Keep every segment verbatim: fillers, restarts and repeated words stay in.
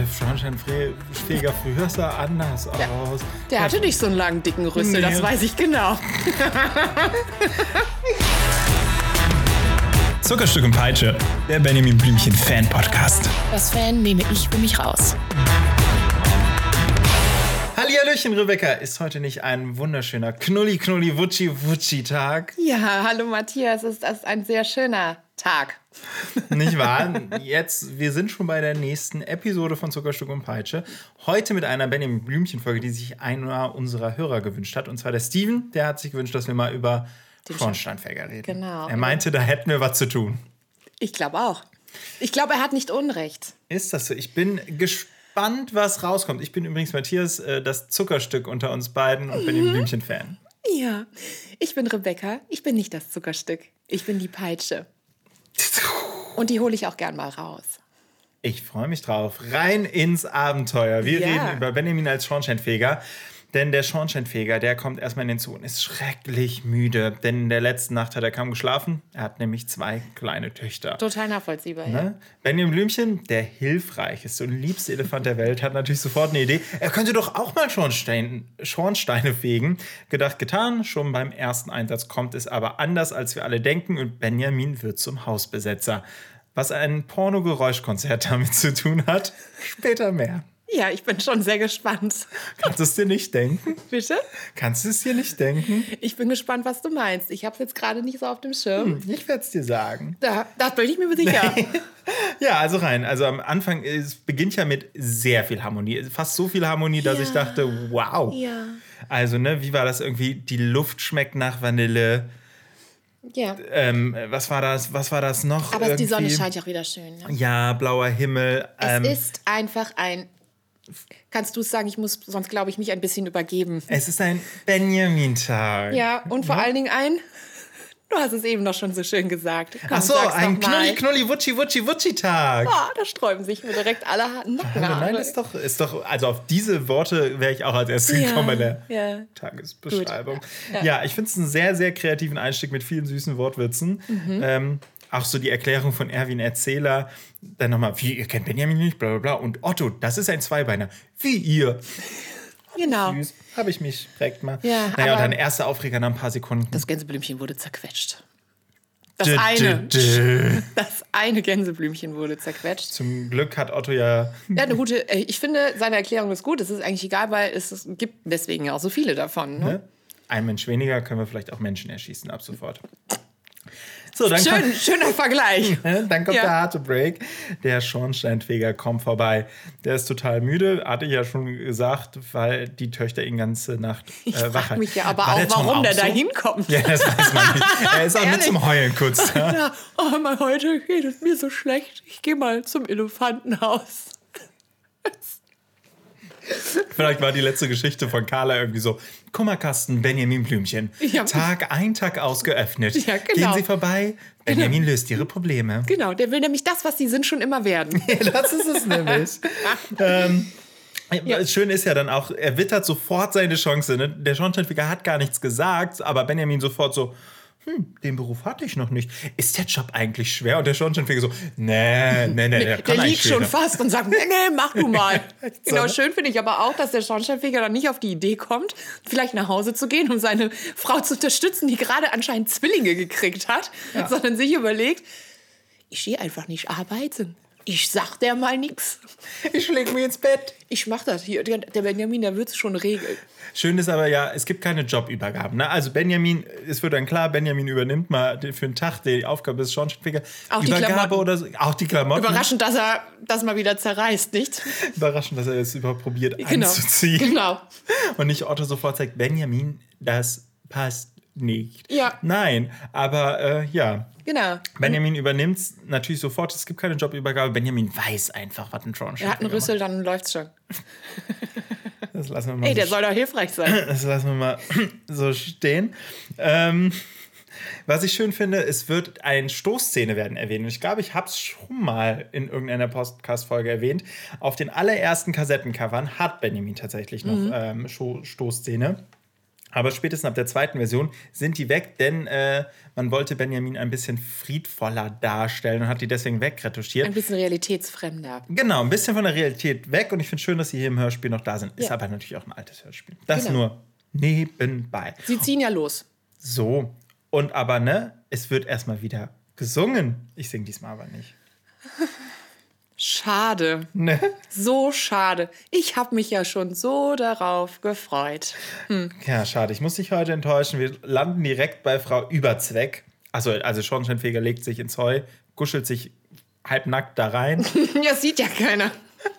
der Schornsteinfeger früher sah anders ja. aus. Der hatte nicht so einen langen, dicken Rüssel, nee. Das weiß ich genau. Zuckerstück und Peitsche, der Benjamin Blümchen-Fan-Podcast. Das Fan nehme ich für mich raus. Hallihallöchen, Rebecca. Ist heute nicht ein wunderschöner Knulli-Knulli-Wutschi-Wutschi-Tag? Ja, hallo Matthias, es ist ein sehr schöner Tag. Nicht wahr? Jetzt, wir sind schon bei der nächsten Episode von Zuckerstück und Peitsche. Heute mit einer Benjamin Blümchen-Folge, die sich einer unserer Hörer gewünscht hat. Und zwar der Steven, der hat sich gewünscht, dass wir mal über den Schornsteinfeger reden. Genau. Er meinte, da hätten wir was zu tun. Ich glaube auch. Ich glaube, er hat nicht Unrecht. Ist das so? Ich bin gespannt, was rauskommt. Ich bin übrigens, Matthias, das Zuckerstück unter uns beiden und bin mhm. ein Blümchen-Fan. Ja, ich bin Rebecca. Ich bin nicht das Zuckerstück. Ich bin die Peitsche. Und die hole ich auch gern mal raus. Ich freue mich drauf. Rein ins Abenteuer. Wir ja. reden über Benjamin als Schornsteinfeger. Denn der Schornsteinfeger, der kommt erstmal in den Zoo und ist schrecklich müde. Denn in der letzten Nacht hat er kaum geschlafen. Er hat nämlich zwei kleine Töchter. Total nachvollziehbar, ne? ja. Benjamin Blümchen, der hilfreichste und liebste Elefant der Welt, hat natürlich sofort eine Idee. Er könnte doch auch mal Schornstein, Schornsteine fegen. Gedacht, getan. Schon beim ersten Einsatz kommt es aber anders, als wir alle denken. Und Benjamin wird zum Hausbesetzer. Was ein Porno-Geräuschkonzert damit zu tun hat, später mehr. Ja, ich bin schon sehr gespannt. Kannst du es dir nicht denken? Bitte? Kannst du es dir nicht denken? Ich bin gespannt, was du meinst. Ich habe es jetzt gerade nicht so auf dem Schirm. Hm, ich werde es dir sagen. Da, das bin ich mir sicher. Ja, also rein. Also am Anfang, es beginnt ja mit sehr viel Harmonie. Fast so viel Harmonie, dass ja. ich dachte, wow. Ja. Also, ne, wie war das irgendwie? Die Luft schmeckt nach Vanille. Ja. Ähm, was war das? Was war das noch? Aber irgendwie? Die Sonne scheint ja auch wieder schön. Ne? Ja, blauer Himmel. Es ähm, ist einfach ein... Kannst du es sagen? Ich muss sonst, glaube ich, mich ein bisschen übergeben. Es ist ein Benjamin-Tag. Ja, und vor ja. allen Dingen ein... Du hast es eben noch schon so schön gesagt. Komm, ach so, ein Knulli-Knulli-Wutschi-Wutschi-Wutschi-Tag. Oh, da sträuben sich mir direkt alle Nackenhaare. Nein, ist doch, ist doch... Also auf diese Worte wäre ich auch als erstes ja, gekommen bei der ja. Tagesbeschreibung. Ja. ja, ich finde es einen sehr, sehr kreativen Einstieg mit vielen süßen Wortwitzen. Mhm. Ähm, auch so die Erklärung von Erwin Erzähler. Dann nochmal, wie, ihr kennt Benjamin nicht, bla bla bla. Und Otto, das ist ein Zweibeiner. Wie ihr. Genau. Süß. Habe ich mich direkt mal. Ja, naja, und dann erster Aufreger nach ein paar Sekunden. Das Gänseblümchen wurde zerquetscht. Das dö, eine. Dö, dö. Das eine Gänseblümchen wurde zerquetscht. Zum Glück hat Otto ja... Ja, eine gute... Ich finde, seine Erklärung ist gut. Es ist eigentlich egal, weil es gibt deswegen ja auch so viele davon. Ne? Ne? Ein Mensch weniger, können wir vielleicht auch Menschen erschießen ab sofort. So, dann Schön, kommt, schöner Vergleich. Dann kommt ja. der harte Break. Der Schornsteinfeger kommt vorbei. Der ist total müde, hatte ich ja schon gesagt, weil die Töchter ihn ganze Nacht äh, wach halten. Ich frage mich ja aber War auch, der warum auch der so? da hinkommt. Ja, das weiß man nicht. Er ist auch mit zum Heulen kurz da. Ja. Oh, mal heute geht es mir so schlecht. Ich gehe mal zum Elefantenhaus. Vielleicht war die letzte Geschichte von Carla irgendwie so: Kummerkasten Benjamin Blümchen. Ja. Tag ein, Tag aus geöffnet. Ja, genau. Gehen Sie vorbei, Benjamin genau. löst Ihre Probleme. Genau, der will nämlich das, was sie sind, schon immer werden. Das ist es nämlich. ähm, ja. Schön ist ja dann auch, er wittert sofort seine Chance. Ne? Der Schornsteinfeger hat gar nichts gesagt, aber Benjamin sofort so: Hm, den Beruf hatte ich noch nicht. Ist der Job eigentlich schwer? Und der Schornsteinfeger so: Nee, nee, nee, der kann Der liegt schon schwerer. fast und sagt: Nee, nee, mach du mal. Genau, schön finde ich aber auch, dass der Schornsteinfeger dann nicht auf die Idee kommt, vielleicht nach Hause zu gehen, um seine Frau zu unterstützen, die gerade anscheinend Zwillinge gekriegt hat, ja. sondern sich überlegt: Ich gehe einfach nicht arbeiten. Ich sag der mal nix. Ich leg mich ins Bett. Ich mach das hier. Der Benjamin, der wird's schon regeln. Schön ist aber ja, es gibt keine Jobübergaben. Ne? Also Benjamin, es wird dann klar, Benjamin übernimmt mal für einen Tag die Aufgabe des Schornsteinfegers. Auch die Übergabe Klamotten. oder so. Auch die Klamotten. Überraschend, dass er das mal wieder zerreißt, nicht? Überraschend, dass er es überhaupt probiert genau. anzuziehen. Genau. Und nicht Otto sofort sagt: Benjamin, das passt nicht. Ja. Nein, aber äh, ja. Genau. Benjamin übernimmt es natürlich sofort. Es gibt keine Jobübergabe. Benjamin weiß einfach, was ein Schornsteinfeger Er hat einen Rüssel, dann läuft's schon. Das lassen wir mal Ey, der so soll doch hilfreich sein. Das lassen wir mal so stehen. Ähm, was ich schön finde, es wird eine Stoßszene werden erwähnt. Und ich glaube, ich habe es schon mal in irgendeiner Podcast-Folge erwähnt. Auf den allerersten Kassettencovern hat Benjamin tatsächlich noch mhm. ähm, Stoßszene. Aber spätestens ab der zweiten Version sind die weg, denn äh, man wollte Benjamin ein bisschen friedvoller darstellen und hat die deswegen wegretuschiert. Ein bisschen realitätsfremder. Genau, ein bisschen von der Realität weg. Und ich finde schön, dass sie hier im Hörspiel noch da sind. Ist ja. aber natürlich auch ein altes Hörspiel. Das genau. nur nebenbei. Sie ziehen ja los. So. Und aber, ne, es wird erstmal wieder gesungen. Ich singe diesmal aber nicht. Schade. Ne? So schade. Ich habe mich ja schon so darauf gefreut. Hm. Ja, schade. Ich muss dich heute enttäuschen. Wir landen direkt bei Frau Überzweck. Also, also Schornsteinfeger legt sich ins Heu, kuschelt sich halbnackt da rein. Ja, sieht ja keiner.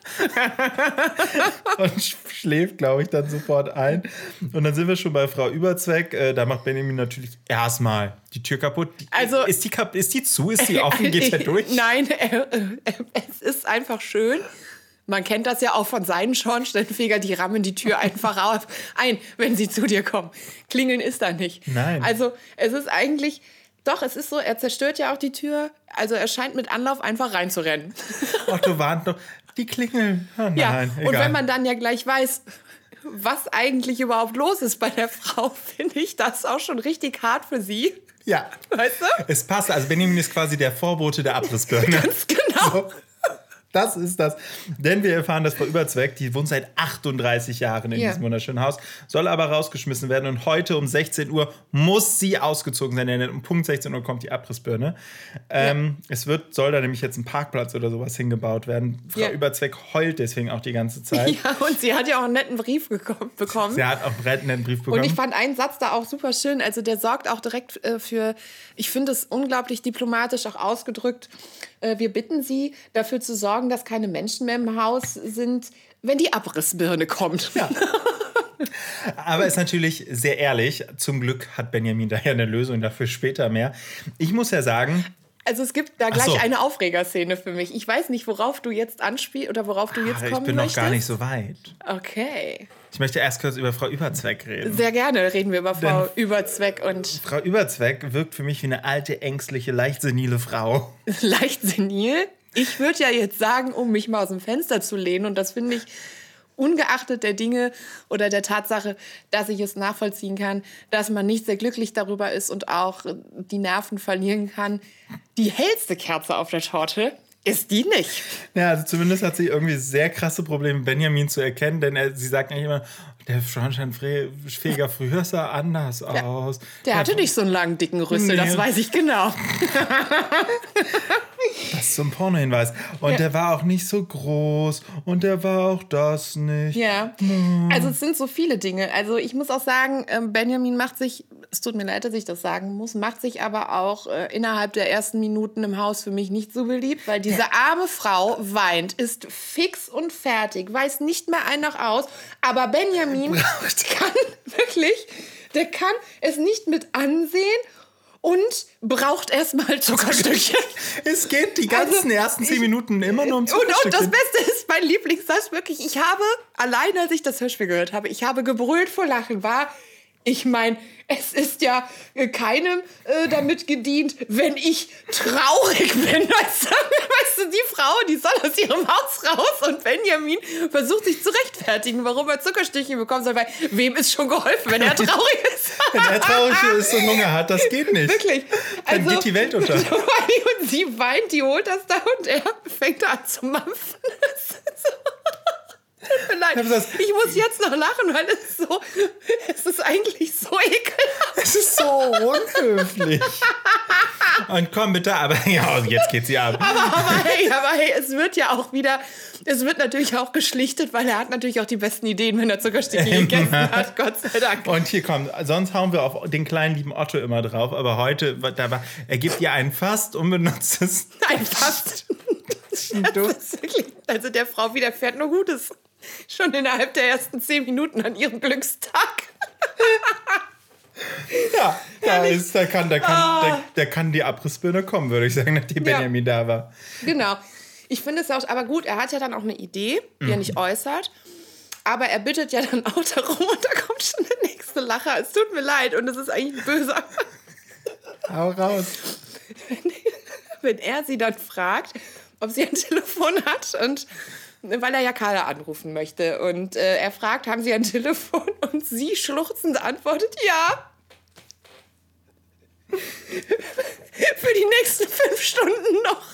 Und schläft, glaube ich, dann sofort ein. Und dann sind wir schon bei Frau Überzweck. Äh, da macht Benjamin natürlich erstmal die Tür kaputt. Die, also, ist, die, ist die zu? Ist die offen? Geht er durch? Nein, äh, äh, es ist einfach schön. Man kennt das ja auch von seinen Schornsteinfeger, die rammen die Tür einfach auf ein, wenn sie zu dir kommen. Klingeln ist da nicht. Nein. Also es ist eigentlich... Doch, es ist so, er zerstört ja auch die Tür. Also er scheint mit Anlauf einfach reinzurennen. Ach, du warnt doch. Die klingeln. Oh, nein, ja, egal. Und wenn man dann ja gleich weiß, was eigentlich überhaupt los ist bei der Frau, finde ich das auch schon richtig hart für sie. Ja. Weißt du? Es passt. Also Benjamin ist quasi der Vorbote der Abrissbirne. Ganz genau. So. Das ist das. Denn wir erfahren, dass Frau Überzweck, die wohnt seit achtunddreißig Jahren in yeah. diesem wunderschönen Haus, soll aber rausgeschmissen werden. Und heute um sechzehn Uhr muss sie ausgezogen sein. Denn um Punkt sechzehn Uhr kommt die Abrissbirne. Ähm, ja. Es wird, soll da nämlich jetzt ein Parkplatz oder sowas hingebaut werden. Frau yeah. Überzweck heult deswegen auch die ganze Zeit. Ja, und sie hat ja auch einen netten Brief gekommen, bekommen. Sie hat auch einen netten Brief bekommen. Und ich fand einen Satz da auch super schön. Also der sorgt auch direkt äh, für, ich finde es unglaublich diplomatisch auch ausgedrückt, äh, wir bitten Sie, dafür zu sorgen, dass keine Menschen mehr im Haus sind, wenn die Abrissbirne kommt. Ja. Aber ist natürlich sehr ehrlich. Zum Glück hat Benjamin daher eine Lösung, dafür später mehr. Ich muss ja sagen... Also es gibt da gleich so. eine Aufregerszene für mich. Ich weiß nicht, worauf du jetzt anspielst oder worauf du jetzt ah, kommen Ich bin möchtest. noch gar nicht so weit. Okay. Ich möchte erst kurz über Frau Überzweck reden. Sehr gerne reden wir über Frau Denn Überzweck. Und Frau Überzweck wirkt für mich wie eine alte, ängstliche, leicht senile Frau. Leicht senil? Ich würde ja jetzt sagen, um mich mal aus dem Fenster zu lehnen, und das finde ich ungeachtet der Dinge oder der Tatsache, dass ich es nachvollziehen kann, dass man nicht sehr glücklich darüber ist und auch die Nerven verlieren kann. Die hellste Kerze auf der Torte ist die nicht. Ja, also zumindest hat sie irgendwie sehr krasse Probleme, Benjamin zu erkennen, denn er, sie sagt eigentlich immer, der Schornsteinfeger früher sah anders der, aus. Der hatte nicht so einen langen, dicken Rüssel, nee. Das weiß ich genau. Das ist so ein Pornohinweis. Und ja. der war auch nicht so groß und der war auch das nicht. Ja, also es sind so viele Dinge. Also ich muss auch sagen, Benjamin macht sich, es tut mir leid, dass ich das sagen muss, macht sich aber auch äh, innerhalb der ersten Minuten im Haus für mich nicht so beliebt, weil diese arme Frau weint, ist fix und fertig, weiß nicht mehr ein noch aus, aber Benjamin kann wirklich, der kann es nicht mit ansehen und braucht erstmal Zuckerstückchen. Es geht die ganzen also, ersten zehn Minuten immer nur um Zuckerstückchen. Und, und das Beste ist, mein Lieblingssatz wirklich, ich habe, allein als ich das Hörspiel gehört habe, ich habe gebrüllt vor Lachen, war, ich meine, es ist ja keinem äh, damit gedient, wenn ich traurig bin. Weißt du? weißt du, die Frau, die soll aus ihrem Haus raus und Benjamin versucht sich zu rechtfertigen, warum er Zuckerstückchen bekommen soll, weil wem ist schon geholfen, wenn er traurig ist? Wenn er traurig ist und Hunger hat, das geht nicht. Wirklich. Dann also, geht die Welt unter. Und sie weint, die holt das da und er fängt an zu mampfen. Nein, ich muss jetzt noch lachen, weil es so, es ist eigentlich so ekelhaft. Es ist so unhöflich. Und komm bitte, aber ja, jetzt geht sie ab. Aber, aber hey, aber hey, es wird ja auch wieder, es wird natürlich auch geschlichtet, weil er hat natürlich auch die besten Ideen, wenn er Zuckerstückchen gegessen hat, Gott sei Dank. Und hier kommt, sonst hauen wir auf den kleinen lieben Otto immer drauf, aber heute, da war, er gibt ihr ein fast unbenutztes... Ein fast. Das ist wirklich, also der Frau widerfährt nur Gutes. Schon innerhalb der ersten zehn Minuten an ihrem Glückstag. Ja, da, ist, da, kann, da, kann, ah. da, da kann die Abrissbirne kommen, würde ich sagen, nachdem ja. Benjamin da war. Genau. Ich finde es auch, aber gut, er hat ja dann auch eine Idee, die mhm. er nicht äußert. Aber er bittet ja dann auch darum und da kommt schon der nächste Lacher. Es tut mir leid und es ist eigentlich böse. Hau raus. Wenn, wenn er sie dann fragt, ob sie ein Telefon hat und weil er ja Carla anrufen möchte. Und äh, er fragt, haben Sie ein Telefon? Und sie schluchzend antwortet, ja. Für die nächsten fünf Stunden noch.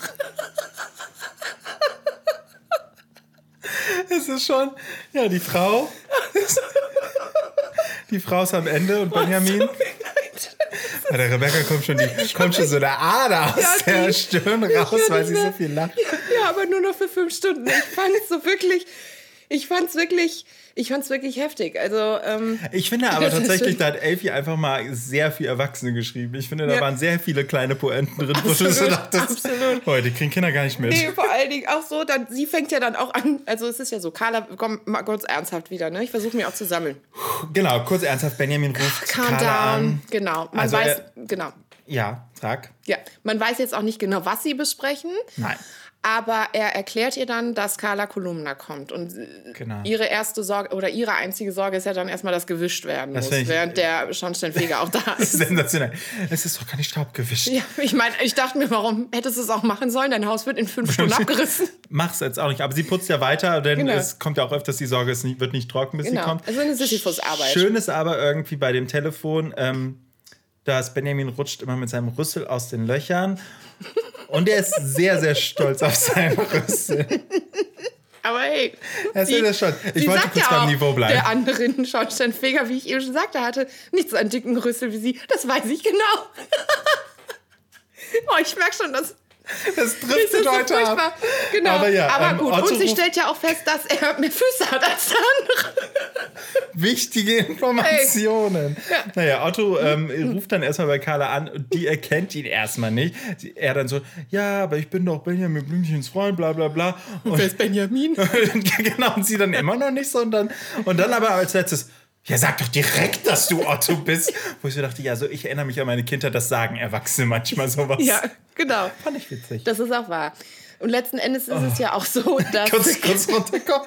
Es ist schon, ja, die Frau. Die Frau ist am Ende und Benjamin. Bei der Rebecca kommt schon, die, kommt schon so eine Ader aus ja, der die, Stirn raus, weil sie so viel lacht. Ja, ja, aber nur noch für fünf Stunden. Ich fand es so wirklich, ich fand es wirklich, ich fand es wirklich heftig. Also, ähm, ich finde aber tatsächlich, da hat Elfie einfach mal sehr viel Erwachsene geschrieben. Ich finde, da ja. waren sehr viele kleine Poenten drin, wo du so dachtest, oh, die kriegen Kinder gar nicht mit. Nee, vor allen Dingen auch so, dann, sie fängt ja dann auch an, also es ist ja so, Carla, komm mal kurz ernsthaft wieder, ne? Ich versuche mich auch zu sammeln. Genau, kurz ernsthaft, Benjamin ruft Calm Carla down. an. Genau, man also weiß, er, genau. Ja, sag. Ja, man weiß jetzt auch nicht genau, was sie besprechen. Nein. Aber er erklärt ihr dann, dass Carla Kolumna kommt. Und genau. ihre erste Sorge oder ihre einzige Sorge ist ja dann erstmal, dass gewischt werden das muss, ich, während der Schornsteinfeger auch da ist. Sensationell. Es ist doch gar nicht Staub gewischt. Ja, ich meine, ich dachte mir, warum hättest du es auch machen sollen? Dein Haus wird in fünf Stunden abgerissen. Mach's jetzt auch nicht. Aber sie putzt ja weiter, denn genau. es kommt ja auch öfters die Sorge, es wird nicht trocken, bis genau. sie kommt. Also eine Sisyphus-Arbeit. Schön ist aber irgendwie bei dem Telefon, ähm, dass Benjamin rutscht immer mit seinem Rüssel aus den Löchern. Und er ist sehr, sehr stolz auf seinen Rüssel. Aber hey, er ist sie, sehr, sehr stolz. Ich wollte kurz ja beim Niveau bleiben. Der anderen Schornsteinfeger, wie ich eben schon sagte, hatte nicht so einen dicken Rüssel wie sie. Das weiß ich genau. Oh, ich merke schon, dass das trifft sie heute so ab. Genau. Aber, ja, aber ähm, gut. Otto und sie stellt ja auch fest, dass er mehr Füße hat als der andere. Wichtige Informationen. Hey. Ja. Naja, Otto ähm, ruft dann erstmal bei Carla an und die erkennt ihn erstmal nicht. Er dann so, ja, aber ich bin doch Benjamin Blümchens Freund, bla bla bla. Und wer ist Benjamin? Genau, und sie dann immer noch nicht so. Und dann, und dann aber als letztes, ja, sag doch direkt, dass du Otto bist. Wo ich so dachte, ja, so ich erinnere mich an meine Kindheit, das sagen Erwachsene manchmal sowas. Ja, genau. Fand ich witzig. Das ist auch wahr. Und letzten Endes ist oh. es ja auch so, dass... kurz, kurz runterkommen.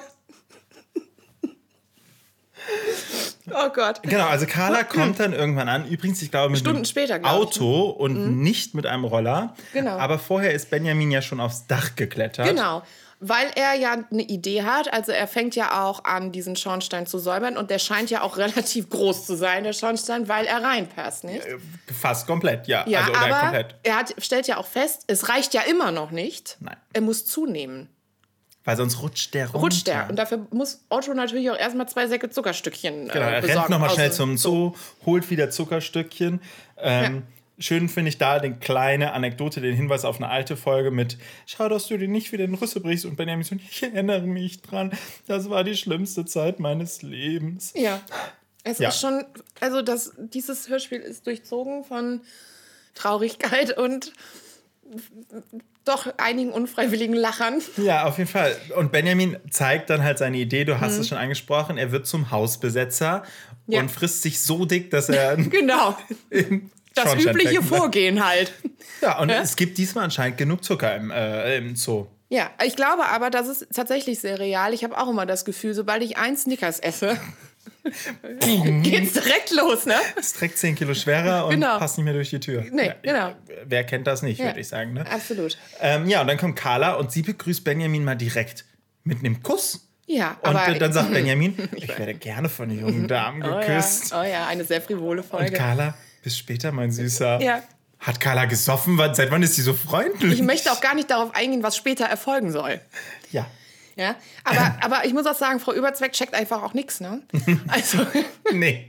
Oh Gott. Genau, also Carla kommt dann irgendwann an. Übrigens, ich glaube, mit Stunden einem später, Auto ich, ne? und mhm. nicht mit einem Roller. Genau. Aber vorher ist Benjamin ja schon aufs Dach geklettert. Genau. Weil er ja eine Idee hat, also er fängt ja auch an, diesen Schornstein zu säubern und der scheint ja auch relativ groß zu sein, der Schornstein, weil er reinpasst, nicht? Fast komplett, ja. Ja, also, aber komplett. er hat, stellt ja auch fest, es reicht ja immer noch nicht. Nein. Er muss zunehmen. Weil sonst rutscht der runter. Rutscht der. Und dafür muss Otto natürlich auch erstmal zwei Säcke Zuckerstückchen äh, genau, er besorgen. rennt nochmal schnell Aus, zum Zoo, holt wieder Zuckerstückchen. Ähm, ja. Schön finde ich da eine kleine Anekdote, den Hinweis auf eine alte Folge mit schau, dass du dir nicht wieder den Rüssel brichst. Und Benjamin so, ich erinnere mich dran, das war die schlimmste Zeit meines Lebens. Ja, es ja. ist schon, also das, dieses Hörspiel ist durchzogen von Traurigkeit und doch einigen unfreiwilligen Lachern. Ja, auf jeden Fall. Und Benjamin zeigt dann halt seine Idee, du hast mhm. es schon angesprochen, er wird zum Hausbesetzer ja. und frisst sich so dick, dass er... genau. Das übliche Vorgehen halt. Ja, und ja? es gibt diesmal anscheinend genug Zucker im, äh, im Zoo. Ja, ich glaube aber, das ist tatsächlich sehr real. Ich habe auch immer das Gefühl, sobald ich einen Snickers esse, geht's direkt los, ne? Es trägt zehn Kilo schwerer und genau. passt nicht mehr durch die Tür. Nee, ja, genau. Wer kennt das nicht, ja. würde ich sagen. Ne? Absolut. Ähm, ja, und dann kommt Carla und sie begrüßt Benjamin mal direkt mit einem Kuss. Ja, und aber... Und dann sagt Benjamin, ich werde gerne von jungen Damen geküsst. Oh ja, oh ja, eine sehr frivole Folge. Und Carla, bis später, mein Süßer. Ja. Hat Carla gesoffen? Seit wann ist sie so freundlich? Ich möchte auch gar nicht darauf eingehen, was später erfolgen soll. Ja. Ja, aber, aber ich muss auch sagen, Frau Überzweck checkt einfach auch nichts, ne? Also... nee.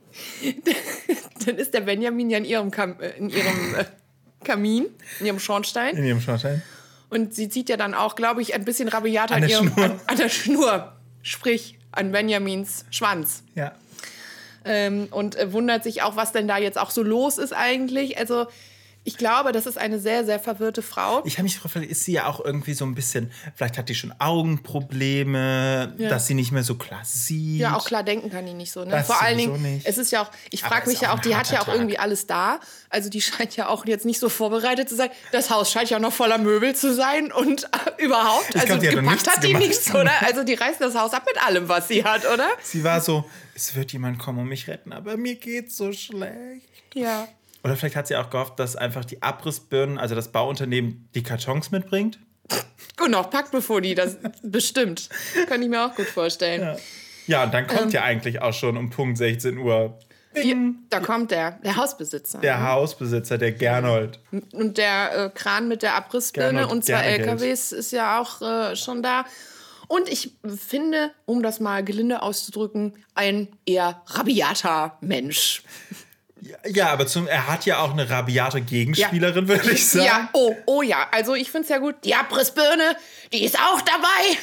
Dann ist der Benjamin ja in ihrem, Kam- in ihrem äh, Kamin, in ihrem Schornstein. In ihrem Schornstein. Und sie zieht ja dann auch, glaube ich, ein bisschen rabiat an, an, ihrem, an, an der Schnur. Sprich, an Benjamins Schwanz. Ja. Ähm, und äh, wundert sich auch, was denn da jetzt auch so los ist eigentlich. Also ich glaube, das ist eine sehr, sehr verwirrte Frau. Ich habe mich gefragt, ist sie ja auch irgendwie so ein bisschen, vielleicht hat die schon Augenprobleme, ja. dass sie nicht mehr so klar sieht. Ja, auch klar denken kann die nicht so. Ne? Das Vor allen Dingen, nicht. es ist ja auch, ich frage mich ja auch, die hat ja auch Tag. irgendwie alles da. Also die scheint ja auch jetzt nicht so vorbereitet zu sein. Das Haus scheint ja auch noch voller Möbel zu sein und äh, überhaupt. Ich also glaub, die hat gepackt hat die nichts, oder? Also die reißen das Haus ab mit allem, was sie hat, oder? Sie war so, es wird jemand kommen und mich retten, aber mir geht's so schlecht. Ja. Oder vielleicht hat sie auch gehofft, dass einfach die Abrissbirnen, also das Bauunternehmen, die Kartons mitbringt. Genau, packt bevor die das bestimmt. Kann ich mir auch gut vorstellen. Ja, ja und dann kommt ähm, ja eigentlich auch schon um Punkt sechzehn Uhr. Hier, da kommt der, der Hausbesitzer. Der ne? Hausbesitzer, der Gernot. Und der äh, Kran mit der Abrissbirne Gernot, und zwei L K Ws ist ja auch äh, schon da. Und ich finde, um das mal gelinde auszudrücken, ein eher rabiater Mensch. Ja, ja, aber zum, er hat ja auch eine rabiate Gegenspielerin, ja. würde ich sagen. Ja, oh, oh ja. Also ich finde es ja gut. Die Abrissbirne, die ist auch dabei.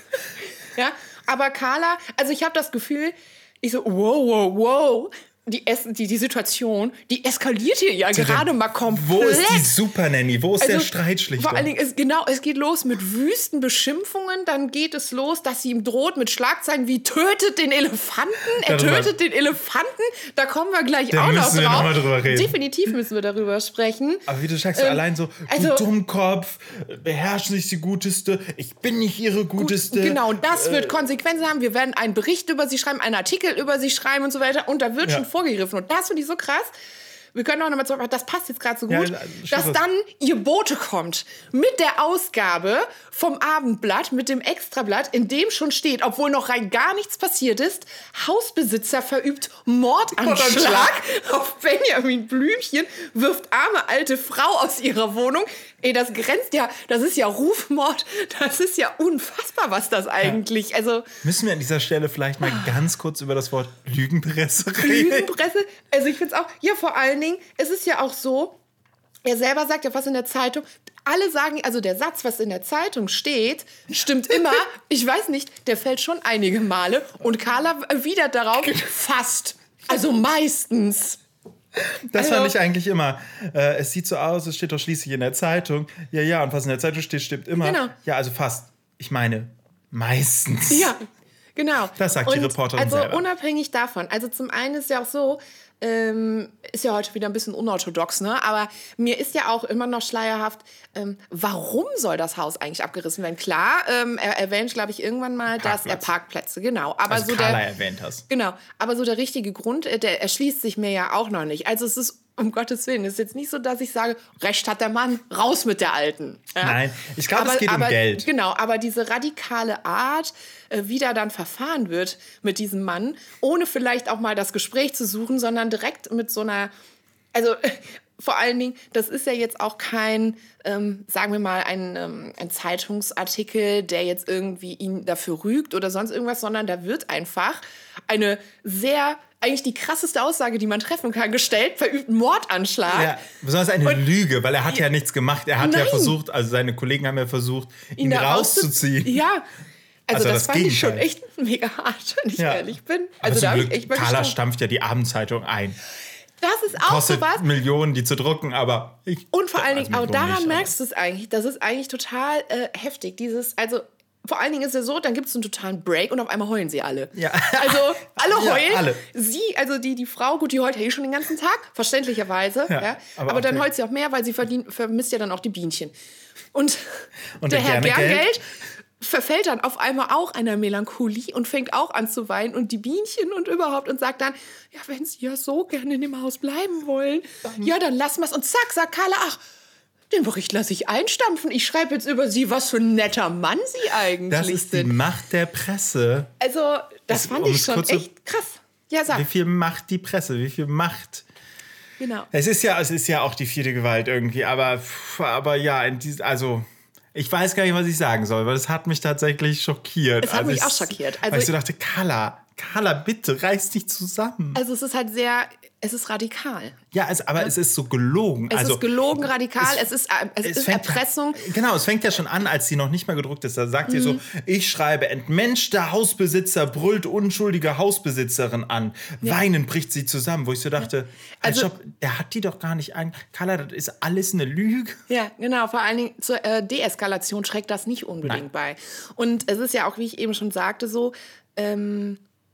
Ja, aber Carla, also ich habe das Gefühl, ich so, wow, wow, wow. Die, es, die, die Situation, die eskaliert hier ja so gerade mal komplett. Wo ist die Supernanny? Wo ist also, der Streitschlichter? Vor allen Dingen, ist, genau, es geht los mit wüsten Beschimpfungen. Dann geht es los, dass sie ihm droht mit Schlagzeilen wie tötet den Elefanten. Er darüber. tötet den Elefanten. Da kommen wir gleich da auch noch drauf. Wir noch mal drüber reden. Definitiv müssen wir darüber sprechen. Aber wie du sagst, ähm, allein so, du also, Dummkopf, beherrschen sich die Guteste. Ich bin nicht ihre Guteste. Gut, genau, das äh, wird Konsequenzen haben. Wir werden einen Bericht über sie schreiben, einen Artikel über sie schreiben und so weiter. Und da wird ja. schon vorgegriffen. Und das finde ich so krass. Wir können auch nochmal sagen, das passt jetzt gerade so gut, ja, dass dann ihr Bote kommt mit der Ausgabe vom Abendblatt, mit dem Extrablatt, in dem schon steht, obwohl noch rein gar nichts passiert ist, Hausbesitzer verübt Mordanschlag auf Benjamin Blümchen, wirft arme alte Frau aus ihrer Wohnung. Ey, das grenzt ja, das ist ja Rufmord, das ist ja unfassbar, was das eigentlich, ja. also... Müssen wir an dieser Stelle vielleicht mal ganz kurz über das Wort Lügenpresse reden? Lügenpresse? Also ich finde es auch, ja vor allen Dingen, es ist ja auch so, er selber sagt ja was in der Zeitung, alle sagen, also der Satz, was in der Zeitung steht, stimmt immer, ich weiß nicht, der fällt schon einige Male und Carla erwidert darauf, fast, also meistens. Das also, fand ich eigentlich immer. Äh, es sieht so aus, es steht doch schließlich in der Zeitung. Ja, ja, und was in der Zeitung steht, stimmt immer. Genau. Ja, also fast. Ich meine, meistens. Ja, genau. Das sagt und die Reporterin also selber. Also unabhängig davon. Also zum einen ist ja auch so, ähm, ist ja heute wieder ein bisschen unorthodox, ne? Aber mir ist ja auch immer noch schleierhaft, ähm, warum soll das Haus eigentlich abgerissen werden? Klar, ähm, er erwähnt, glaube ich, irgendwann mal, dass er Parkplätze, genau. Aber also so Carla der, erwähnt das. Genau, aber so der richtige Grund, der erschließt sich mir ja auch noch nicht. Also es ist, um Gottes Willen, es ist jetzt nicht so, dass ich sage, Recht hat der Mann, raus mit der Alten. Ja? Nein, ich glaube, es geht aber, um Geld. Genau, aber diese radikale Art, äh, wie da dann verfahren wird mit diesem Mann, ohne vielleicht auch mal das Gespräch zu suchen, sondern direkt mit so einer, also vor allen Dingen, das ist ja jetzt auch kein, ähm, sagen wir mal, ein, ähm, ein Zeitungsartikel, der jetzt irgendwie ihn dafür rügt oder sonst irgendwas, sondern da wird einfach eine sehr, eigentlich die krasseste Aussage, die man treffen kann, gestellt, verübt Mordanschlag. Ja, besonders eine Und, Lüge, weil er hat ja, ja nichts gemacht. Er hat nein. ja versucht, also seine Kollegen haben ja versucht, ihn, ihn rauszuziehen. Ja, Also, also das, das fand Gegenteil. ich schon echt mega hart, wenn ich ja. ehrlich bin. Also aber da Glück, ich echt mal Carla gestorben. stampft ja die Abendzeitung ein. Das ist auch Kostet so was. Millionen, die zu drucken, aber ich, Und vor allen Dingen, also auch daran nicht, merkst du es eigentlich, das ist eigentlich total äh, heftig. Dieses, also vor allen Dingen ist es so, dann gibt es einen totalen Break und auf einmal heulen sie alle. Ja. Also alle heulen. Ja, alle. Sie, also die, die Frau, gut, die heult ja eh schon den ganzen Tag, verständlicherweise. Ja, ja. Aber, aber dann okay. heult sie auch mehr, weil sie verdient, vermisst ja dann auch die Bienchen. Und, und der Herr Gerngeld, Geld verfällt dann auf einmal auch einer Melancholie und fängt auch an zu weinen und die Bienchen und überhaupt und sagt dann, ja, wenn sie ja so gerne in dem Haus bleiben wollen, dann ja, dann lassen wir es. Und zack, sagt Carla, ach, den Bericht lasse ich einstampfen. Ich schreibe jetzt über sie, was für ein netter Mann sie eigentlich sind. Das ist die Macht der Presse. Also, das, das fand um ich schon echt krass. Ja, sag. Wie viel Macht die Presse, wie viel Macht... Genau. Es ist ja, es ist ja auch die vierte Gewalt irgendwie, aber, aber ja, in dies, also... Ich weiß gar nicht, was ich sagen soll, weil es hat mich tatsächlich schockiert. Es hat also mich ich, auch schockiert. Also weil ich so dachte, Carla, Carla, bitte, reiß dich zusammen. Also es ist halt sehr, es ist radikal. Ja, es, aber ja. es ist so gelogen. Es also, ist gelogen, radikal, es, es ist, es es ist Erpressung. Ja, genau, es fängt ja schon an, als sie noch nicht mal gedruckt ist. Da sagt sie mhm. so, ich schreibe, entmenschter Hausbesitzer brüllt unschuldige Hausbesitzerin an. Ja. Weinend bricht sie zusammen, wo ich so dachte, ja. also, Job, der hat die doch gar nicht ein. Carla, das ist alles eine Lüge. Ja, genau, vor allen Dingen zur äh, Deeskalation schreckt das nicht unbedingt Nein. bei. Und es ist ja auch, wie ich eben schon sagte, so, ähm,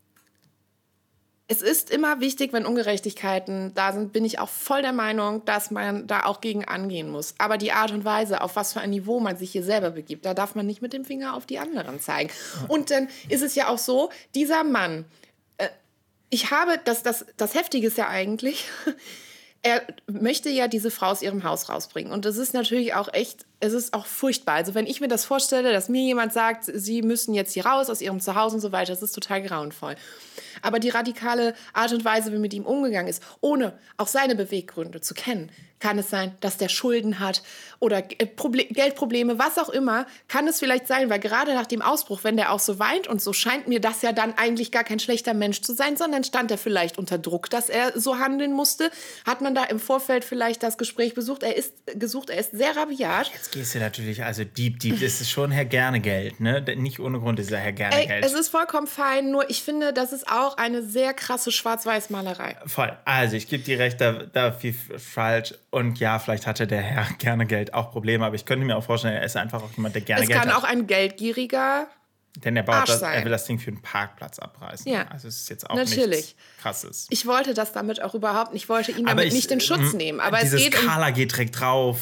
es ist immer wichtig, wenn Ungerechtigkeiten da sind, bin ich auch voll der Meinung, dass man da auch gegen angehen muss. Aber die Art und Weise, auf was für ein Niveau man sich hier selber begibt, da darf man nicht mit dem Finger auf die anderen zeigen. Und dann ist es ja auch so, dieser Mann, äh, ich habe, das, das, das Heftige ist ja eigentlich, er möchte ja diese Frau aus ihrem Haus rausbringen. Und das ist natürlich auch echt es ist auch furchtbar. Also wenn ich mir das vorstelle, dass mir jemand sagt, sie müssen jetzt hier raus aus ihrem Zuhause und so weiter, das ist total grauenvoll. Aber die radikale Art und Weise, wie mit ihm umgegangen ist, ohne auch seine Beweggründe zu kennen, kann es sein, dass der Schulden hat oder Proble- Geldprobleme, was auch immer, kann es vielleicht sein, weil gerade nach dem Ausbruch, wenn der auch so weint und so, scheint mir das ja dann eigentlich gar kein schlechter Mensch zu sein, sondern stand er vielleicht unter Druck, dass er so handeln musste. Hat man da im Vorfeld vielleicht das Gespräch besucht? Er ist gesucht, er ist sehr rabiat. Jetzt gehst du natürlich, also deep, deep, das ist schon Herr Gernegeld, ne? Nicht ohne Grund ist er Herr Gernegeld. Ey, es ist vollkommen fein, nur ich finde, das ist auch eine sehr krasse Schwarz-Weiß-Malerei. Voll. Also ich gebe dir recht, da, da viel falsch. Und ja, vielleicht hatte der Herr gerne Geld auch Probleme, aber ich könnte mir auch vorstellen, er ist einfach auch jemand, der gerne es Geld hat. Es kann auch ein geldgieriger Denn er, baut Arsch das, sein. er will das Ding für einen Parkplatz abreißen. Ja. Also es ist jetzt auch Natürlich. nichts Krasses. Ich wollte das damit auch überhaupt nicht. Ich wollte ihn aber damit ich, nicht in Schutz m- nehmen. Aber es dieses geht um, Carla geht direkt drauf.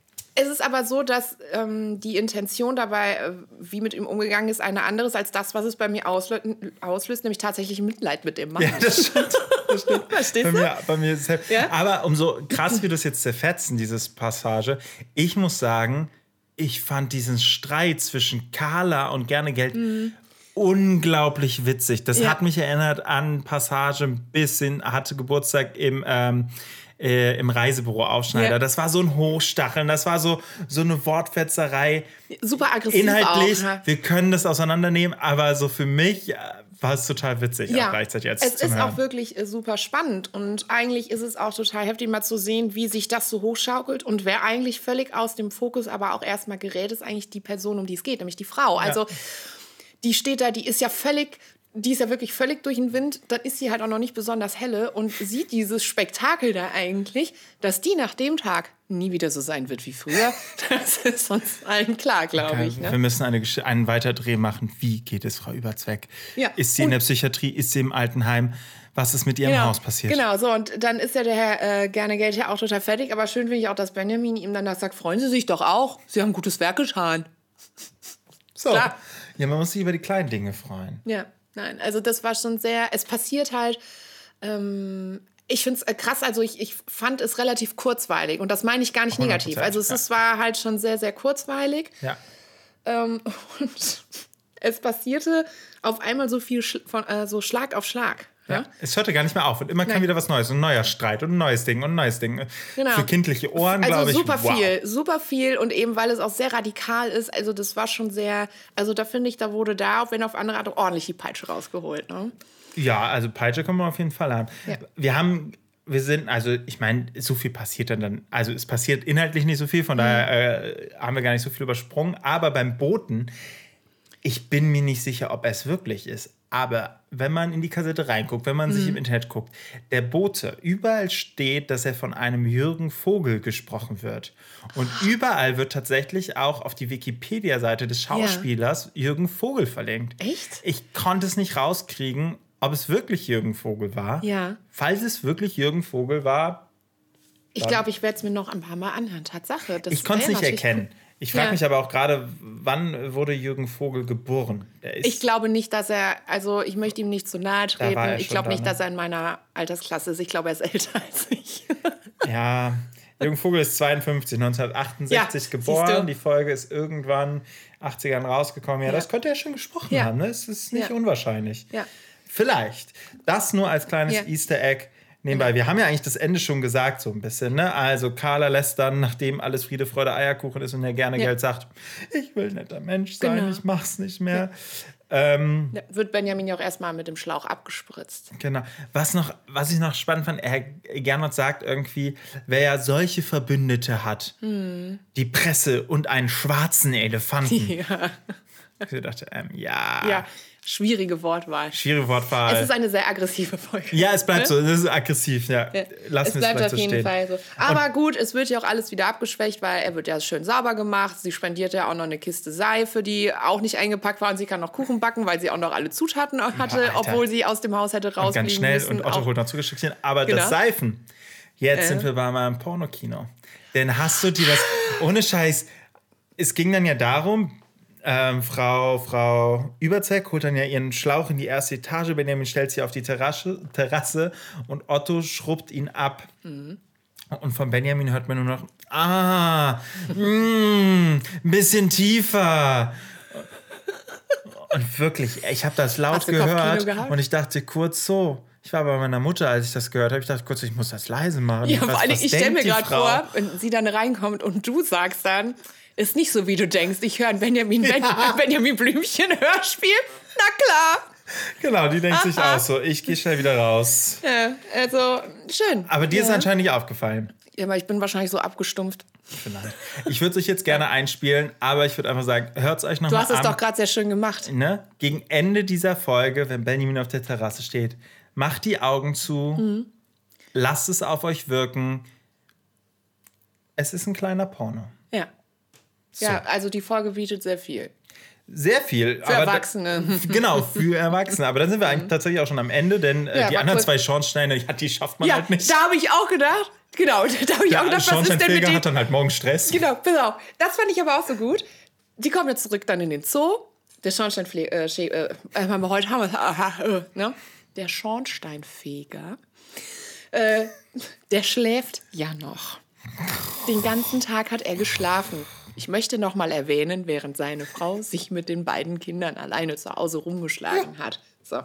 Es ist aber so, dass ähm, die Intention dabei, äh, wie mit ihm umgegangen ist, eine andere ist als das, was es bei mir auslö- auslöst, nämlich tatsächlich Mitleid mit dem Mann. Ja, das stimmt. Das stimmt. Verstehst bei du? mir, bei mir ist es Ja? Aber umso krass wir das jetzt zerfetzen, dieses Passage, ich muss sagen, ich fand diesen Streit zwischen Carla und Gernegeld mhm. unglaublich witzig. Das Ja. hat mich erinnert an Passage ein bisschen, hatte Geburtstag im... Ähm, Äh, im Reisebüro Aufschneider. Ja. Das war so ein Hochstacheln, das war so, so eine Wortfetzerei. Super aggressiv Inhaltlich, auch. Ja. wir können das auseinandernehmen, aber so für mich äh, war es total witzig Ja, auch gleichzeitig als es zum ist Hören. auch wirklich äh, super spannend und eigentlich ist es auch total heftig mal zu sehen, wie sich das so hochschaukelt und wer eigentlich völlig aus dem Fokus aber auch erstmal gerät, ist eigentlich die Person, um die es geht, nämlich die Frau. Also Ja. die steht da, die ist ja völlig... Die ist ja wirklich völlig durch den Wind, dann ist sie halt auch noch nicht besonders helle und sieht dieses Spektakel da eigentlich, dass die nach dem Tag nie wieder so sein wird wie früher. Das ist uns allen klar, glaube ich. Ne? Wir müssen eine, Gesch- einen Weiterdreh machen. Wie geht es Frau Überzweck? Ja. Ist sie in Und- der Psychiatrie? Ist sie im Altenheim? Was ist mit ihrem Genau, Haus passiert? Genau, so und dann ist ja der Herr äh, Gernegeld ja auch total fertig, aber schön finde ich auch, dass Benjamin ihm dann sagt, freuen Sie sich doch auch, Sie haben gutes Werk getan. So. Klar. Ja, man muss sich über die kleinen Dinge freuen. Ja, nein, also das war schon sehr, es passiert halt, ähm, ich finde es krass, also ich, ich fand es relativ kurzweilig und das meine ich gar nicht hundert negativ. Prozent, Also es ja. ist, war halt schon sehr, sehr kurzweilig Ja. ähm, und es passierte auf einmal so viel, Sch von, äh, so Schlag auf Schlag. Ja? Ja. Es hörte gar nicht mehr auf und immer kam Nein. wieder was Neues. Ein neuer Streit und ein neues Ding und ein neues Ding. Genau. Für kindliche Ohren, Also glaube ich. super wow. viel, super viel und eben weil es auch sehr radikal ist, also das war schon sehr, also da finde ich, da wurde da, auch wenn auf andere Art, ordentlich die Peitsche rausgeholt. Ne? Ja, also Peitsche kann man auf jeden Fall haben. Ja. Wir haben, wir sind, also ich meine, so viel passiert dann, dann, also es passiert inhaltlich nicht so viel, von Mhm. daher äh, haben wir gar nicht so viel übersprungen. Aber beim Boten, ich bin mir nicht sicher, ob er es wirklich ist. Aber wenn man in die Kassette reinguckt, wenn man Mhm. sich im Internet guckt, der Bote, überall steht, dass er von einem Jürgen Vogel gesprochen wird. Und überall wird tatsächlich auch auf die Wikipedia-Seite des Schauspielers Jürgen Vogel verlinkt. Echt? Ich konnte es nicht rauskriegen, ob es wirklich Jürgen Vogel war. Ja. Falls es wirklich Jürgen Vogel war, Ich glaube, ich werde es mir noch ein paar Mal anhören. Tatsache. Das ich konnte es wäre nicht natürlich erkennen. cool. Ich frage Ja. mich aber auch gerade, wann wurde Jürgen Vogel geboren? Der ist Ich glaube nicht, dass er, also ich möchte ihm nicht zu nahe war treten. er Ich schon glaube da, nicht, ne? dass er in meiner Altersklasse ist. Ich glaube, er ist älter als ich. Ja, Jürgen Vogel ist zweiundfünfzig, neunzehnhundertachtundsechzig Ja, geboren. siehst du. Die Folge ist irgendwann achtzigern rausgekommen. Ja, Ja. das könnte er schon gesprochen Ja. haben. Ne? Es ist nicht Ja. unwahrscheinlich. Ja. Vielleicht. Das nur als kleines Ja. Easter Egg nebenbei. Wir haben ja eigentlich das Ende schon gesagt, so ein bisschen. Ne? Also Carla lässt dann, nachdem alles Friede, Freude, Eierkuchen ist und Herr Gernegeld Ja. sagt, ich will ein netter Mensch sein, Genau. ich mach's nicht mehr. Ähm, Da wird Benjamin ja auch erstmal mit dem Schlauch abgespritzt. Genau. Was, noch, was ich noch spannend fand, Herr Gernot sagt irgendwie, wer ja solche Verbündete hat, die Presse und einen schwarzen Elefanten. Ja. Ich dachte, ähm, ja, Ja, schwierige Wortwahl. schwierige Wortwahl. Es ist eine sehr aggressive Folge. ja, es bleibt so, es ist aggressiv, ja. Ja. Lassen Es wir bleibt vielleicht auf so jeden stehen. Fall so. Aber gut, es wird ja auch alles wieder abgeschwächt, weil er wird ja schön sauber gemacht. Sie spendiert ja auch noch eine Kiste Seife, die auch nicht eingepackt war. Und sie kann noch Kuchen backen, weil sie auch noch alle Zutaten hatte, Alter. obwohl sie aus dem Haus hätte Und rausfliegen ganz schnell müssen. und Otto Auch- holt noch Zugeschicktchen. Aber Genau. das Seifen, jetzt Äh. sind wir bei meinem Pornokino. Denn hast du dir das, ohne Scheiß, es ging dann ja darum, ähm, Frau, Frau Überzeck holt dann ja ihren Schlauch in die erste Etage, Benjamin stellt sie auf die Terrasse, Terrasse und Otto schrubbt ihn ab. Mhm. Und von Benjamin hört man nur noch, Ah, mm, ein bisschen tiefer. Und wirklich, ich habe das laut Hast du gehört Kopfkino gehabt? und ich dachte kurz so, ich war bei meiner Mutter, als ich das gehört habe, ich dachte kurz, ich muss das leise machen. Ja, was, vor allem, was ich stelle mir denkt die gerade Frau? vor, wenn sie dann reinkommt und du sagst dann, ist nicht so, wie du denkst. Ich höre ein Benjamin, ben, Ja. Benjamin Blümchen Hörspiel. Na klar. Genau, die denkt sich auch so, ich gehe schnell wieder raus. Ja, also, schön. Aber dir ist ja. anscheinend nicht aufgefallen. Ja, aber ich bin wahrscheinlich so abgestumpft. Vielleicht. Ich würde es euch jetzt gerne einspielen, aber ich würde einfach sagen, hört es euch Du nochmal an. hast es doch gerade sehr schön gemacht. Ne? Gegen Ende dieser Folge, wenn Benjamin auf der Terrasse steht, macht die Augen zu, Mhm. lasst es auf euch wirken. Es ist ein kleiner Porno. Ja. So. Ja, also die Folge bietet sehr viel. Sehr viel. Für aber Erwachsene. Da, genau, für Erwachsene. Aber dann sind wir eigentlich tatsächlich auch schon am Ende, denn äh, Ja, die warte anderen kurz. zwei Schornsteine, ja, die schafft man Ja, halt nicht. da habe ich auch gedacht. Genau, da habe ich Der auch gedacht, was ist denn mit Schornsteinfeger dem? hat dann halt morgen Stress. Genau, pass auf. Das fand ich aber auch so gut. Die kommen jetzt zurück dann in den Zoo. Der Schornsteinfeger, äh, Schä- äh, haben wir heute haben wir, aha, äh, ne? Der Schornsteinfeger, äh, der schläft ja noch. Den ganzen Tag hat er geschlafen. Ich möchte noch mal erwähnen, während seine Frau sich mit den beiden Kindern alleine zu Hause rumgeschlagen hat. So, äh,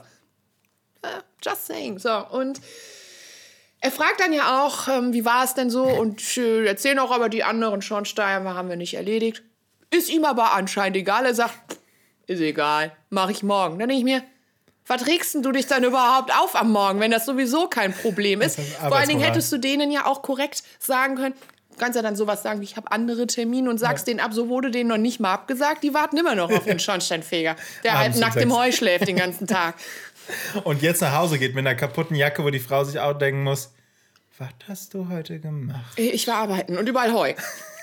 just saying. So, und er fragt dann ja auch, ähm, wie war es denn so? Und äh, erzählen auch, aber die anderen Schornsteine haben wir nicht erledigt. Ist ihm aber anscheinend egal. Er sagt, ist egal, mach ich morgen. Dann denke ich mir, was regst denn du dich dann überhaupt auf am Morgen, wenn das sowieso kein Problem ist? Das ist Vor allen Dingen Arbeitsmoral. hättest du denen ja auch korrekt sagen können, du kannst ja dann sowas sagen, wie ich habe andere Termine und sagst denen ab, so wurde denen noch nicht mal abgesagt. Die warten immer noch auf den Schornsteinfeger, der halb Abends um nackt im sechs. Heu schläft den ganzen Tag. Und jetzt nach Hause geht mit einer kaputten Jacke, wo die Frau sich auch denken muss, was hast du heute gemacht? Ich war arbeiten und überall Heu.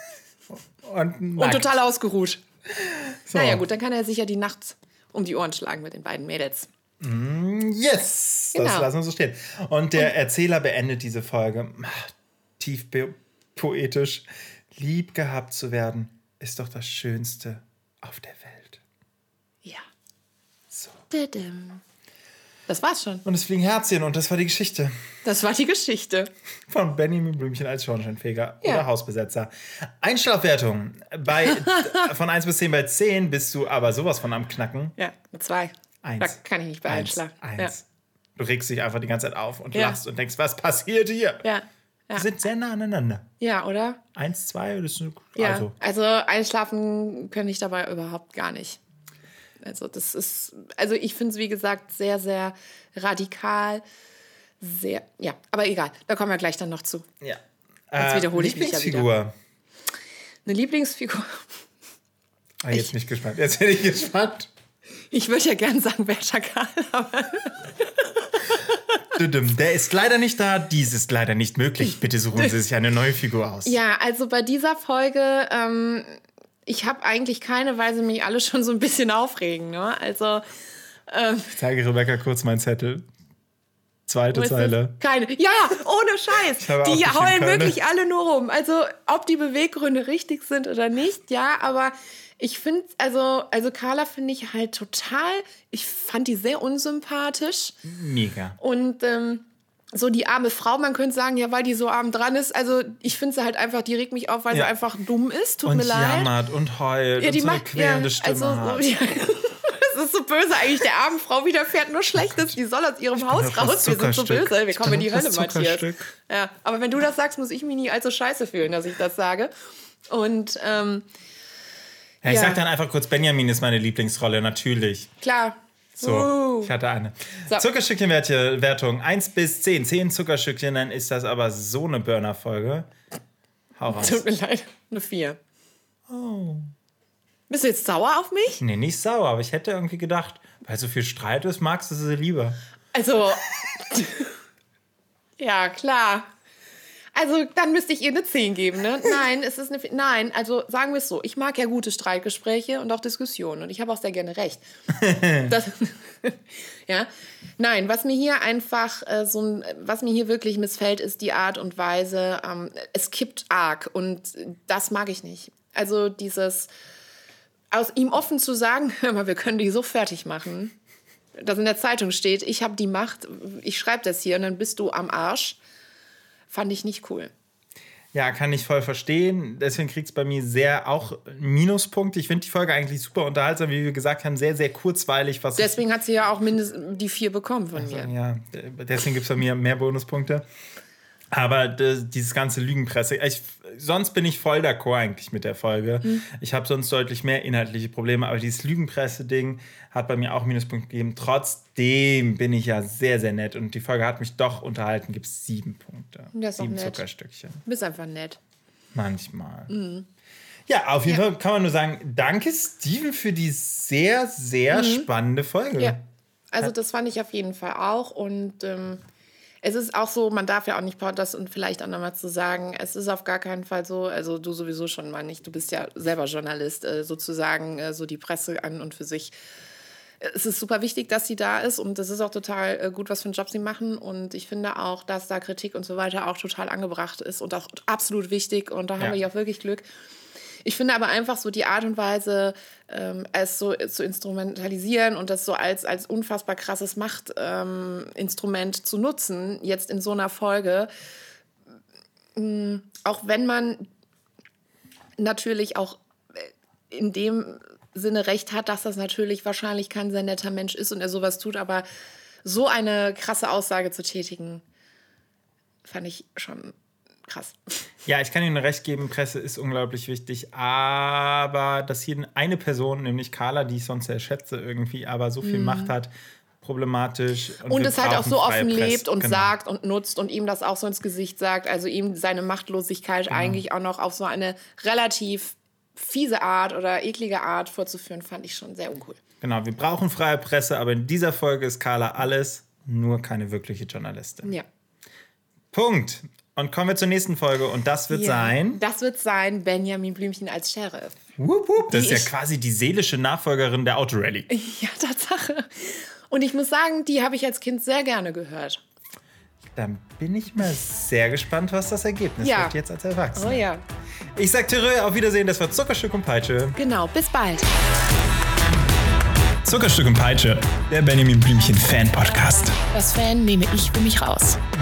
Und, Und nackt. total ausgeruht. So. Naja gut, dann kann er sich ja die Nacht um die Ohren schlagen mit den beiden Mädels. Yes, das Genau. lassen wir so stehen. Und der Erzähler beendet diese Folge ach, tief po- poetisch. Lieb gehabt zu werden ist doch das Schönste auf der Welt. Ja. So. Didim. Das war's schon. Und es fliegen Herzchen und das war die Geschichte Das war die Geschichte. von Benjamin Blümchen als Schornsteinfeger Ja. oder Hausbesetzer. Einschlafwertung. Bei, von eins bis zehn bei zehn bist du aber sowas von am Knacken. Ja, eine zwei. Eins. Da kann ich nicht bei Eins. einschlafen. Eins. Du regst dich einfach die ganze Zeit auf und Ja. lachst und denkst, was passiert hier? Ja. Ja. Wir Ja. sind sehr nah aneinander. Ja, oder? Eins, zwei, das ist Ja. also. Also einschlafen könnte ich dabei überhaupt gar nicht. Also das ist, also ich finde es wie gesagt sehr, sehr radikal, sehr, ja, aber egal, da kommen wir gleich dann noch zu. Ja. Jetzt wiederhole ich mich ja Lieblingsfigur. Eine Lieblingsfigur. Ah, jetzt bin ich gespannt. Jetzt bin ich gespannt. Ich würde ja gern sagen Berta Karl, aber Düdüm. Der ist leider nicht da. Dies ist leider nicht möglich. Bitte suchen Sie sich eine neue Figur aus. ja, also bei dieser Folge, ähm, ich habe eigentlich keine, weil sie mich alle schon so ein bisschen aufregen. Ne? Also, Ich zeige Rebecca kurz meinen Zettel. Zweite wo ist Zeile. das? Keine. Ja, ohne Scheiß. habe Die aufgeschrieben, heulen keine. wirklich alle nur rum. Also, ob die Beweggründe richtig sind oder nicht, ja, aber ich finde, also, also Carla finde ich halt total, ich fand die sehr unsympathisch. Mega. Und ähm, so die arme Frau, man könnte sagen, ja, weil die so arm dran ist. Also ich finde sie halt einfach, die regt mich auf, weil Ja. sie einfach dumm ist. Tut Und mir leid. jammert und heult Ja, die und so eine macht quälende ja, Stimme also, hat. so, ja, das ist so böse eigentlich. Der armen Frau widerfährt nur Schlechtes. Die soll aus ihrem Haus doch das raus. Wir sind so Zuckerstück. böse. Wir Ich kommen in bin die doch Hölle, das Matthias. Zuckerstück. Ja, aber wenn du das sagst, muss ich mich nie allzu scheiße fühlen, dass ich das sage. Und ähm, Ja, ich Ja. sag dann einfach kurz, Benjamin ist meine Lieblingsrolle, natürlich. klar. So, Uh. ich hatte eine. So. Zuckerstückchenwertung eins bis zehn. zehn Zuckerstückchen, dann ist das aber so eine Burner-Folge. Hau raus. Tut mir leid. Eine vier. Oh. Bist du jetzt sauer auf mich? Nee, nicht sauer, aber ich hätte irgendwie gedacht, weil so viel Streit ist, magst du sie lieber. Also, ja, klar. Also, dann müsste ich ihr eine zehn geben, ne? Nein, es ist eine, nein, also sagen wir es so. Ich mag ja gute Streitgespräche und auch Diskussionen und ich habe auch sehr gerne recht. Das, ja, nein, was mir hier einfach äh, so ein, was mir hier wirklich missfällt, ist die Art und Weise, ähm, es kippt arg und das mag ich nicht. Also dieses, aus ihm offen zu sagen, hör mal, wir können die so fertig machen, dass in der Zeitung steht, ich habe die Macht, ich schreibe das hier und dann bist du am Arsch, fand ich nicht cool. Ja, kann ich voll verstehen. Deswegen kriegt es bei mir sehr auch Minuspunkte. Ich finde die Folge eigentlich super unterhaltsam, wie wir gesagt haben, sehr, sehr kurzweilig. Was deswegen hat sie ja auch mindestens die vier bekommen von also, mir. Ja, deswegen gibt es bei mir mehr Bonuspunkte. Aber das, dieses ganze Lügenpresse, ich, sonst bin ich voll d'accord eigentlich mit der Folge. Mhm. Ich habe sonst deutlich mehr inhaltliche Probleme, aber dieses Lügenpresse-Ding hat bei mir auch Minuspunkte gegeben. Trotzdem bin ich ja sehr, sehr nett und die Folge hat mich doch unterhalten, gibt es sieben Punkte. Das ist sieben nett. Zuckerstückchen. Du bist einfach nett. Manchmal. Mhm. Ja, auf jeden ja. Fall kann man nur sagen, danke Steven für die sehr, sehr mhm. spannende Folge. Ja, also das fand ich auf jeden Fall auch und ähm, es ist auch so, man darf ja auch nicht, das und vielleicht auch nochmal zu sagen, es ist auf gar keinen Fall so, also du sowieso schon mal nicht, du bist ja selber Journalist, äh, sozusagen äh, so die Presse an und für sich. Es ist super wichtig, dass sie da ist und das ist auch total äh, gut, was für einen Job sie machen und ich finde auch, dass da Kritik und so weiter auch total angebracht ist und auch absolut wichtig und da haben ja. wir ja auch wirklich Glück. Ich finde aber einfach so die Art und Weise, ähm, es so zu instrumentalisieren und das so als, als unfassbar krasses Machtinstrument ähm, zu nutzen, jetzt in so einer Folge, mh, auch wenn man natürlich auch in dem Sinne recht hat, dass das natürlich wahrscheinlich kein sehr netter Mensch ist und er sowas tut, aber so eine krasse Aussage zu tätigen, fand ich schon krass. Ja, ich kann Ihnen recht geben, Presse ist unglaublich wichtig, aber dass hier eine Person, nämlich Carla, die ich sonst sehr schätze irgendwie, aber so viel mm. Macht hat, problematisch. Und, und es halt auch so offen Presse. lebt und genau. sagt und nutzt und ihm das auch so ins Gesicht sagt, also ihm seine Machtlosigkeit genau. eigentlich auch noch auf so eine relativ fiese Art oder eklige Art vorzuführen, fand ich schon sehr uncool. Genau, wir brauchen freie Presse, aber in dieser Folge ist Carla alles, nur keine wirkliche Journalistin. Ja. Punkt. Und kommen wir zur nächsten Folge und das wird ja, sein... Das wird sein Benjamin Blümchen als Sheriff. Wupp, wupp. Das die ist ja quasi die seelische Nachfolgerin der Autorally. Ja, Tatsache. Und ich muss sagen, die habe ich als Kind sehr gerne gehört. Dann bin ich mal sehr gespannt, was das Ergebnis ja. wird jetzt als Erwachsener. Oh ja. Ich sag Terö, auf Wiedersehen, das war Zuckerstück und Peitsche. Genau, bis bald. Zuckerstück und Peitsche, der Benjamin Blümchen Fan-Podcast. Das Fan nehme ich für mich raus.